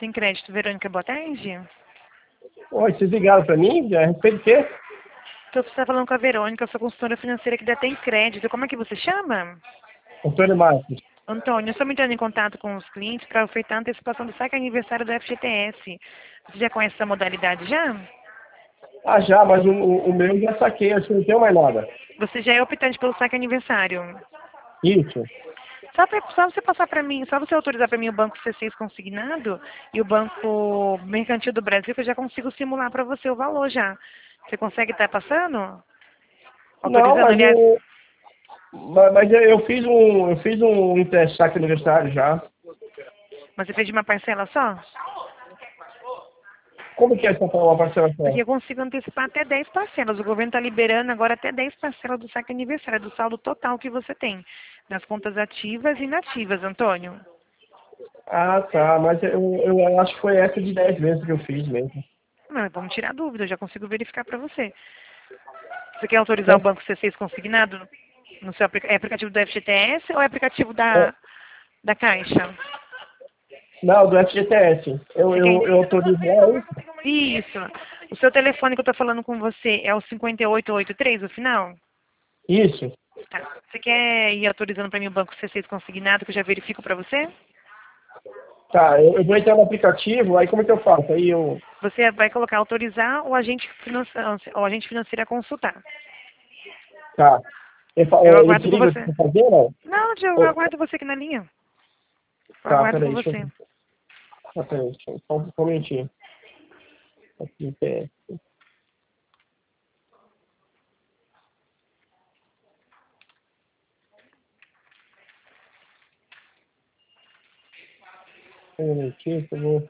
Tem Crédito. Verônica, boa tarde. Oi, vocês ligaram para mim? A respeito do quê? Você está falando com a Verônica, eu sou consultora financeira que Tem Crédito. Como é que você chama? Antônio Marcos. Antônio, eu estou entrando em contato com os clientes para ofertar a antecipação do saque aniversário do FGTS. Você já conhece essa modalidade já? Ah, já, mas o meu já saquei, acho que não tem mais nada. Você já é optante pelo saque aniversário. Isso. Só você passar para mim, só você autorizar para mim o Banco C6 consignado e o Banco Mercantil do Brasil, que eu já consigo simular para você o valor já. Você consegue estar passando? Não, Autorizando, aliás. mas eu fiz um teste saque aniversário já. Mas você fez de uma parcela só? Como que é essa uma parcela só? Porque eu consigo antecipar até 10 parcelas. O governo está liberando agora até 10 parcelas do saque aniversário, do saldo total que você tem, nas contas ativas e inativas, Antônio. Ah, tá, mas eu acho que foi essa de 10 vezes que eu fiz mesmo. Mas vamos tirar a dúvida, eu já consigo verificar para você. Você quer autorizar o Então, Banco C6 consignado no seu aplicativo do FGTS ou é aplicativo é, da Caixa? não, do FGTS. Você quer... Eu autorizo lá isso? Isso. O seu telefone que eu estou falando com você é o 5883, o final? Isso. Tá. Você quer ir autorizando para mim o Banco C6 consignado, que eu já verifico para você? Tá, eu vou entrar no aplicativo, aí como é que eu faço? Aí eu. Você vai colocar autorizar o agente financeiro a consultar. Tá. Eu Ele aguardo te por liga você. pra fazer ou não? Não, eu Ou- aguardo você aqui na linha. Eu Tá, aguardo por peraí, deixa você. eu. Ah, peraí, deixa eu só um momentinho. Aqui, peraí. Um minutinho, que eu vou.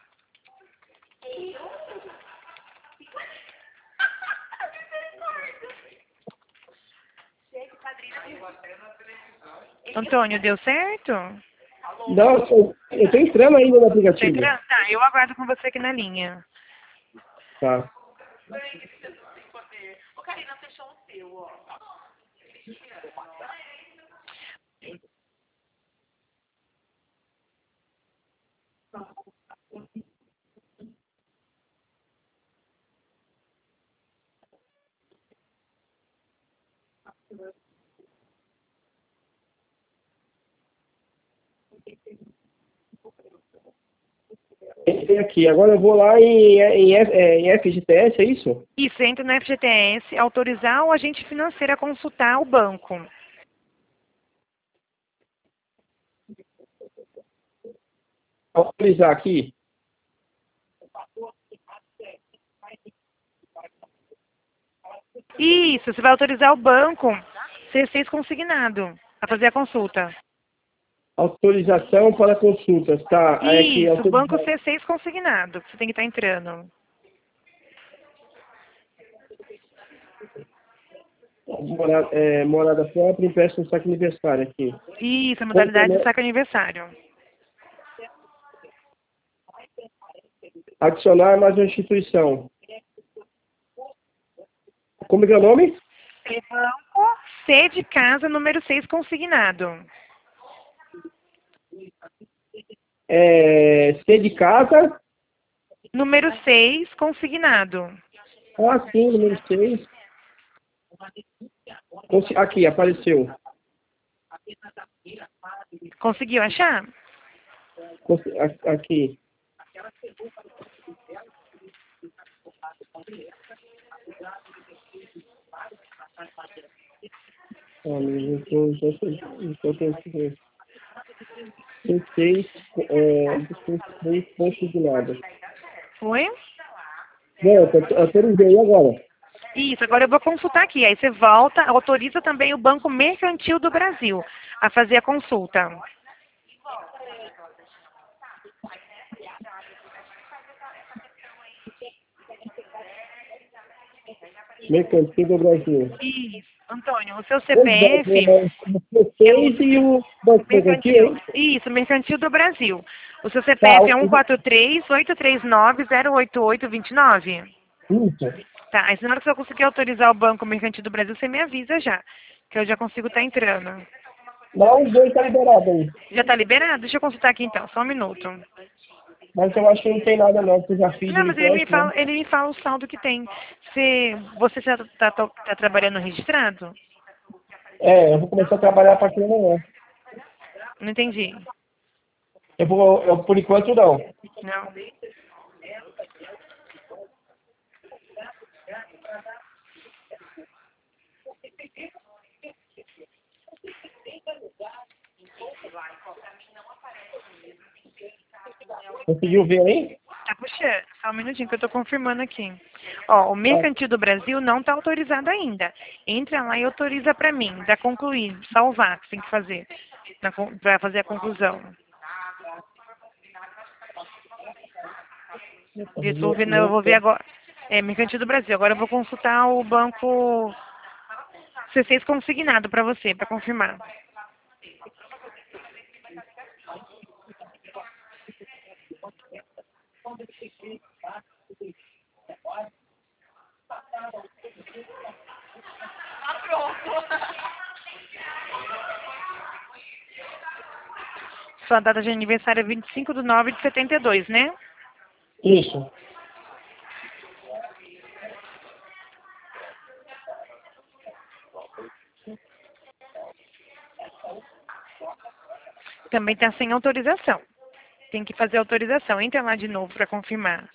Antônio, deu certo? Não, eu tô entrando ainda no Tá aplicativo. entrando? Tá, eu aguardo com você aqui na linha. Tá. Entrei aqui. Agora eu vou lá em FGTS, é isso? Isso, entra no FGTS, autorizar o agente financeiro a consultar o banco. Autorizar aqui. Isso, você vai autorizar o banco C6 consignado a fazer a consulta. Autorização para consultas. Tá. Aí aqui, Isso, banco autorizar. C6 consignado, que você tem que estar entrando. Morada própria, empréstimo saque aniversário aqui. Isso, a modalidade do saque aniversário. Adicionar mais uma instituição. Como é que é o nome? Banco C de casa, número 6 consignado. C de casa. Número 6 consignado. Ah, sim, número 6. Aqui, apareceu. Conseguiu achar? Aqui. Tem 6 pontos de nada. Foi? Não, eu autorizei agora. Isso, agora eu vou consultar aqui. Aí você volta, autoriza também o Banco Mercantil do Brasil a fazer a consulta. Mercantil do Brasil. Isso, Antônio, o seu O CPF é o C6 e o Banco Mercantil, mercantil. hein? Isso, Mercantil do Brasil. O seu Tá, CPF é 143-839-088-29? isso. Tá, aí na hora que eu conseguir autorizar o Banco Mercantil do Brasil, você me avisa já, que eu já consigo estar entrando. Não, os dois tá liberado aí. Já está liberado? Deixa eu consultar aqui então, só um minuto. Mas eu acho que não tem nada não, porque eu já fiz Não, ele mas ele me teste, né? fala, ele me fala o saldo que tem. Você já tá trabalhando registrado? É, eu vou começar a trabalhar a partir de amanhã. Não entendi. Por enquanto não. Não. Conseguiu ver aí? Tá puxando. Só um minutinho que eu tô confirmando aqui. Ó, o Tá. Mercantil do Brasil não tá autorizado ainda. Entra lá e autoriza pra mim. Dá concluir. Salvar que você tem que fazer. Pra fazer a conclusão. Isso, eu vou ver agora. É, Mercantil do Brasil. Agora eu vou consultar o banco C6 consignado pra você, pra confirmar. Sua data de aniversário é 25/9/72, né? Isso. Também está sem autorização. Tem que fazer autorização. Entra lá de novo para confirmar.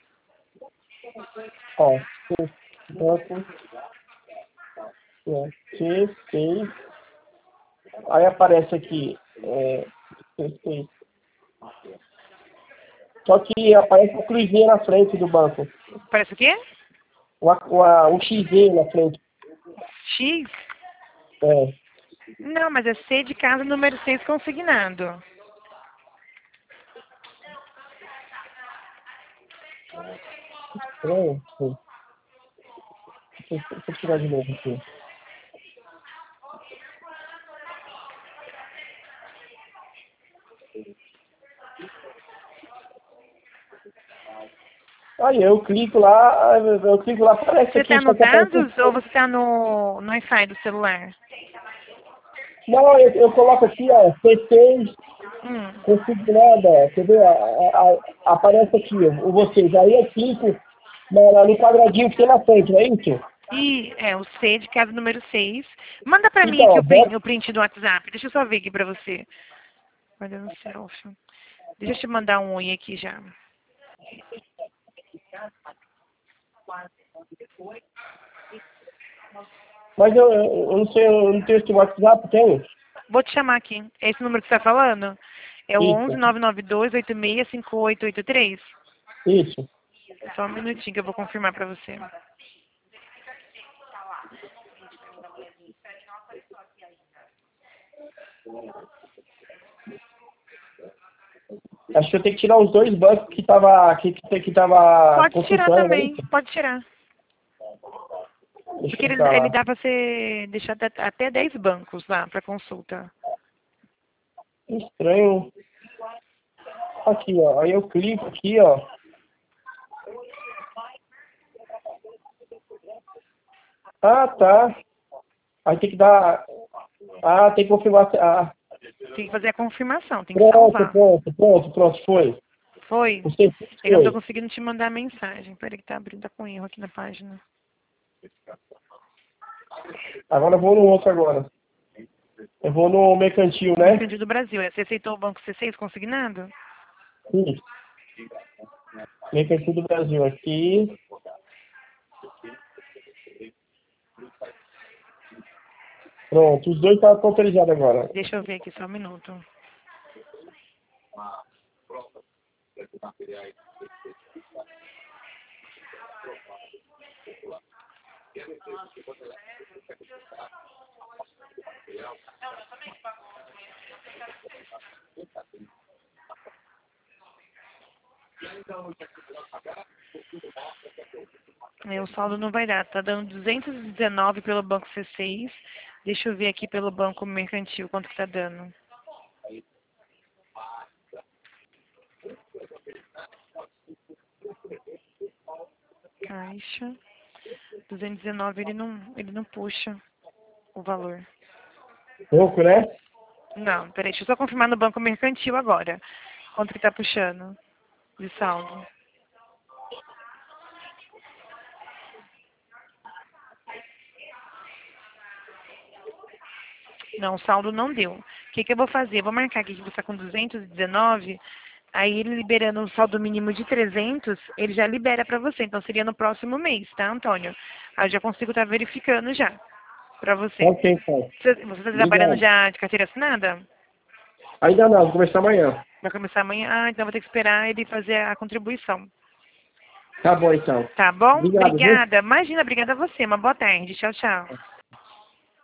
Ó, banco, C6. Aí aparece aqui, C6. Só que aparece um cruzinho na frente do banco. Parece o quê? Um XZ na frente. X? É. Não, mas é C de casa número 6 consignado. Estranho. Deixa eu tirar de novo aqui. Aí eu clico lá, aparece Você aqui, está só no que aparece. dados ou você está no Wi-Fi do celular? Não, eu coloco aqui, ó, C6 Hum. consignada, quer ver? Aparece aqui, o vocês. Aí eu clico no quadradinho que tem na frente, não é isso? E é o C de casa número 6. Manda pra mim Então, aqui ó, o print do WhatsApp. Deixa eu só ver aqui pra você. Olha no selfie. Deixa eu te mandar um oi aqui já. mas eu não sei, eu não tenho esse WhatsApp, tenho? Vou te chamar aqui. É esse número que você tá falando? É o Isso, 11 992 86 5883. isso. Só um minutinho que eu vou confirmar pra você. Acho que eu tenho que tirar os dois bancos que tava Pode tirar consultando, não é também, isso? pode tirar. Deixa Porque eu entrar ele lá. dá pra você deixar até 10 bancos lá pra consulta. Estranho. Aqui, ó. Aí eu clico aqui, ó. Ah, tá. Aí tem que dar. Ah, tem que confirmar. Ah, Tem que fazer a confirmação, tem que pronto, salvar. pronto, pronto, pronto, foi. Foi? Você É que eu não tô foi. conseguindo te mandar a mensagem. Peraí que tá abrindo, tá com erro aqui na página. Agora eu vou no outro agora. Eu vou no mercantil, né? Mercantil do Brasil. Você aceitou o banco C6 consignado? Sim. Mercantil do Brasil aqui. Pronto, os dois estão autorizados agora. Deixa eu ver aqui só um minuto. O saldo não vai dar. Tá dando 219 pelo banco C6. Deixa eu ver aqui pelo banco mercantil quanto que tá dando. Caixa. 219 ele não puxa o valor. Pouco, né? Não, peraí, deixa eu só confirmar no banco mercantil agora. Quanto que tá puxando? de saldo. Não, o saldo não deu. O que que eu vou fazer? Eu vou marcar aqui que você está com 219, aí ele liberando o saldo mínimo de 300, ele já libera para você. Então seria no próximo mês, tá, Antônio? Aí eu já consigo estar verificando já para você. Ok, então. Você está trabalhando Obrigado. já de carteira assinada? Ainda não, vou começar amanhã. Vai começar amanhã? Ah, então vou ter que esperar ele fazer a contribuição. Tá bom, então. Tá bom? Obrigado, viu? Obrigada. Imagina, obrigada a você. Uma boa tarde. Tchau, tchau.